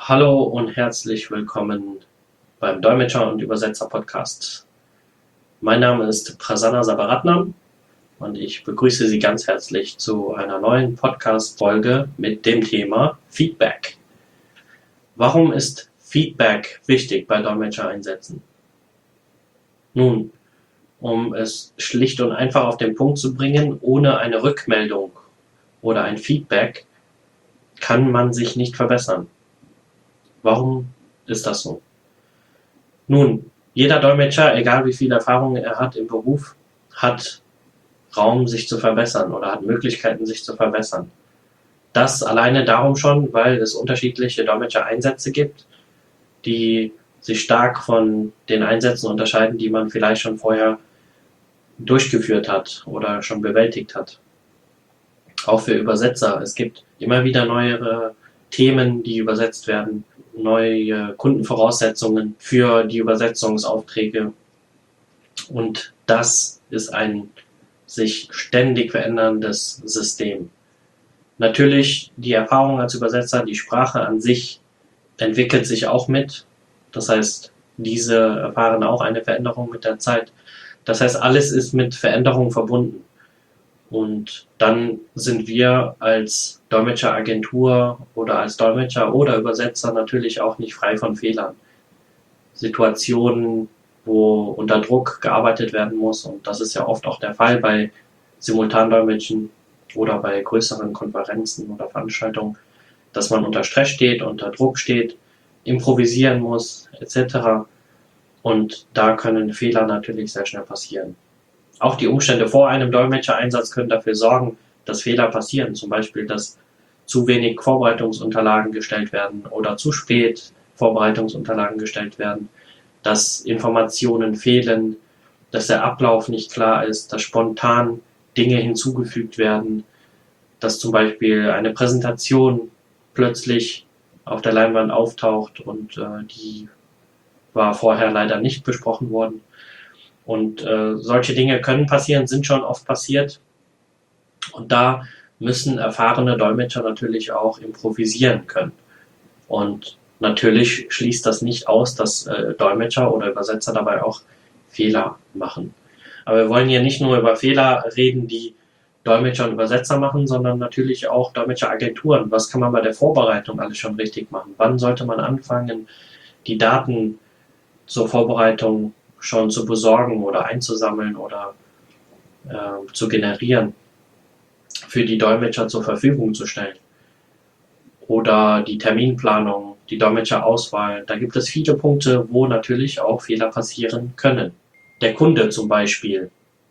Hallo und herzlich willkommen beim Dolmetscher- und Übersetzer-Podcast. Mein Name ist Prasanna Sabaratnam und ich begrüße Sie ganz herzlich zu einer neuen Podcast-Folge mit dem Thema Feedback. Warum ist Feedback wichtig bei Dolmetschereinsätzen? Nun, um es schlicht und einfach auf den Punkt zu bringen, ohne eine Rückmeldung oder ein Feedback kann man sich nicht verbessern. Warum ist das so? Nun, jeder Dolmetscher, egal wie viel Erfahrung er hat im Beruf, hat Raum, sich zu verbessern oder hat Möglichkeiten, sich zu verbessern. Das alleine darum schon, weil es unterschiedliche Dolmetschereinsätze gibt, die sich stark von den Einsätzen unterscheiden, die man vielleicht schon vorher durchgeführt hat oder schon bewältigt hat. Auch für Übersetzer. Es gibt immer wieder neuere Themen, die übersetzt werden, neue Kundenvoraussetzungen für die Übersetzungsaufträge. Und das ist ein sich ständig veränderndes System. Natürlich die Erfahrung als Übersetzer, die Sprache an sich entwickelt sich auch mit. Das heißt, diese erfahren auch eine Veränderung mit der Zeit. Das heißt, alles ist mit Veränderung verbunden. Und dann sind wir als Dolmetscheragentur oder als Dolmetscher oder Übersetzer natürlich auch nicht frei von Fehlern. Situationen, wo unter Druck gearbeitet werden muss, und das ist ja oft auch der Fall bei Simultandolmetschen oder bei größeren Konferenzen oder Veranstaltungen, dass man unter Stress steht, unter Druck steht, improvisieren muss, etc. Und da können Fehler natürlich sehr schnell passieren. Auch die Umstände vor einem Dolmetschereinsatz können dafür sorgen, dass Fehler passieren. Zum Beispiel, dass zu wenig Vorbereitungsunterlagen gestellt werden oder zu spät Vorbereitungsunterlagen gestellt werden, dass Informationen fehlen, dass der Ablauf nicht klar ist, dass spontan Dinge hinzugefügt werden, dass zum Beispiel eine Präsentation plötzlich auf der Leinwand auftaucht und die war vorher leider nicht besprochen worden. Und solche Dinge können passieren, sind schon oft passiert. Und da müssen erfahrene Dolmetscher natürlich auch improvisieren können. Und natürlich schließt das nicht aus, dass Dolmetscher oder Übersetzer dabei auch Fehler machen. Aber wir wollen hier nicht nur über Fehler reden, die Dolmetscher und Übersetzer machen, sondern natürlich auch Dolmetscheragenturen. Was kann man bei der Vorbereitung alles schon richtig machen? Wann sollte man anfangen, die Daten zur Vorbereitung schon zu besorgen oder einzusammeln oder zu generieren, für die Dolmetscher zur Verfügung zu stellen? Oder die Terminplanung, die Dolmetscherauswahl. Da gibt es viele Punkte, wo natürlich auch Fehler passieren können. Der Kunde zum Beispiel.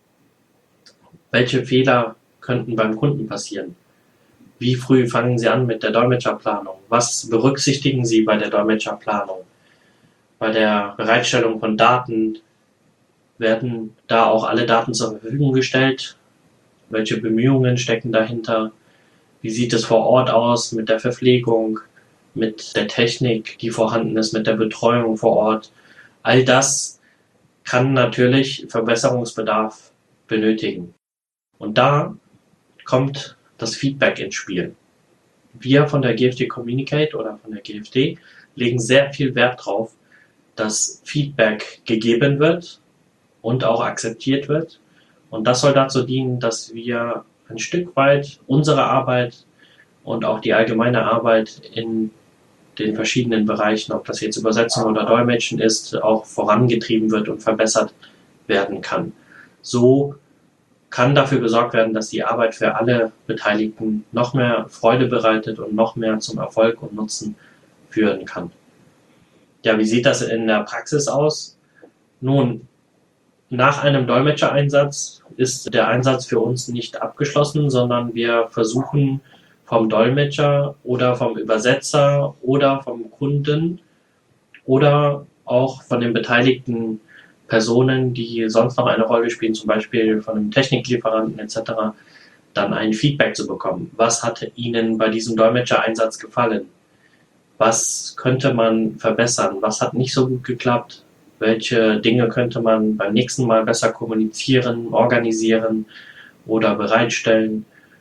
Welche Fehler könnten beim Kunden passieren? Wie früh fangen Sie an mit der Dolmetscherplanung? Was berücksichtigen Sie bei der Dolmetscherplanung? Bei der Bereitstellung von Daten werden da auch alle Daten zur Verfügung gestellt? Welche Bemühungen stecken dahinter? Wie sieht es vor Ort aus mit der Verpflegung, mit der Technik, die vorhanden ist, mit der Betreuung vor Ort? All das kann natürlich Verbesserungsbedarf benötigen. Und da kommt das Feedback ins Spiel. Wir von der GFD Communicate oder von der GFD legen sehr viel Wert darauf, dass Feedback gegeben wird und auch akzeptiert wird. Und das soll dazu dienen, dass wir ein Stück weit unsere Arbeit und auch die allgemeine Arbeit in den verschiedenen Bereichen, ob das jetzt Übersetzung oder Dolmetschen ist, auch vorangetrieben wird und verbessert werden kann. So kann dafür gesorgt werden, dass die Arbeit für alle Beteiligten noch mehr Freude bereitet und noch mehr zum Erfolg und Nutzen führen kann. Ja, wie sieht das in der Praxis aus? Nun, nach einem Dolmetschereinsatz ist der Einsatz für uns nicht abgeschlossen, sondern wir versuchen vom Dolmetscher oder vom Übersetzer oder vom Kunden oder auch von den beteiligten Personen, die sonst noch eine Rolle spielen, zum Beispiel von einem Techniklieferanten etc., dann ein Feedback zu bekommen. Was hat Ihnen bei diesem Dolmetschereinsatz gefallen? Was könnte man verbessern? Was hat nicht so gut geklappt? Welche Dinge könnte man beim nächsten Mal besser kommunizieren, organisieren oder bereitstellen?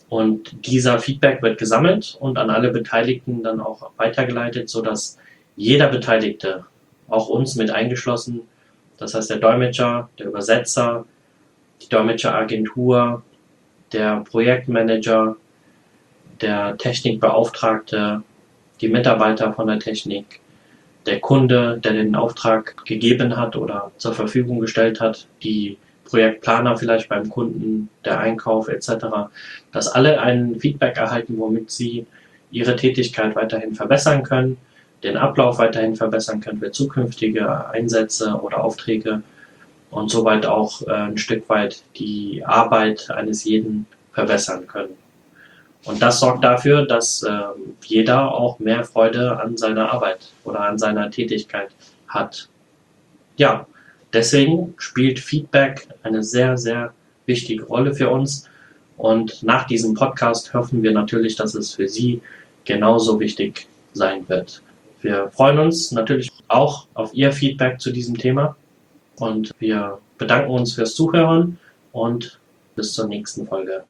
Und dieser Feedback wird gesammelt und an alle Beteiligten dann auch weitergeleitet, sodass jeder Beteiligte, auch uns mit eingeschlossen, das heißt der Dolmetscher, der Übersetzer, die Dolmetscheragentur, der Projektmanager, der Technikbeauftragte, die Mitarbeiter von der Technik, der Kunde, der den Auftrag gegeben hat oder zur Verfügung gestellt hat, die Projektplaner vielleicht beim Kunden, der Einkauf etc., dass alle ein Feedback erhalten, womit sie ihre Tätigkeit weiterhin verbessern können, den Ablauf weiterhin verbessern können für zukünftige Einsätze oder Aufträge und soweit auch ein Stück weit die Arbeit eines jeden verbessern können. Und das sorgt dafür, dass jeder auch mehr Freude an seiner Arbeit oder an seiner Tätigkeit hat. Ja, deswegen spielt Feedback eine sehr, sehr wichtige Rolle für uns. Und nach diesem Podcast hoffen wir natürlich, dass es für Sie genauso wichtig sein wird. Wir freuen uns natürlich auch auf Ihr Feedback zu diesem Thema und wir bedanken uns fürs Zuhören und bis zur nächsten Folge.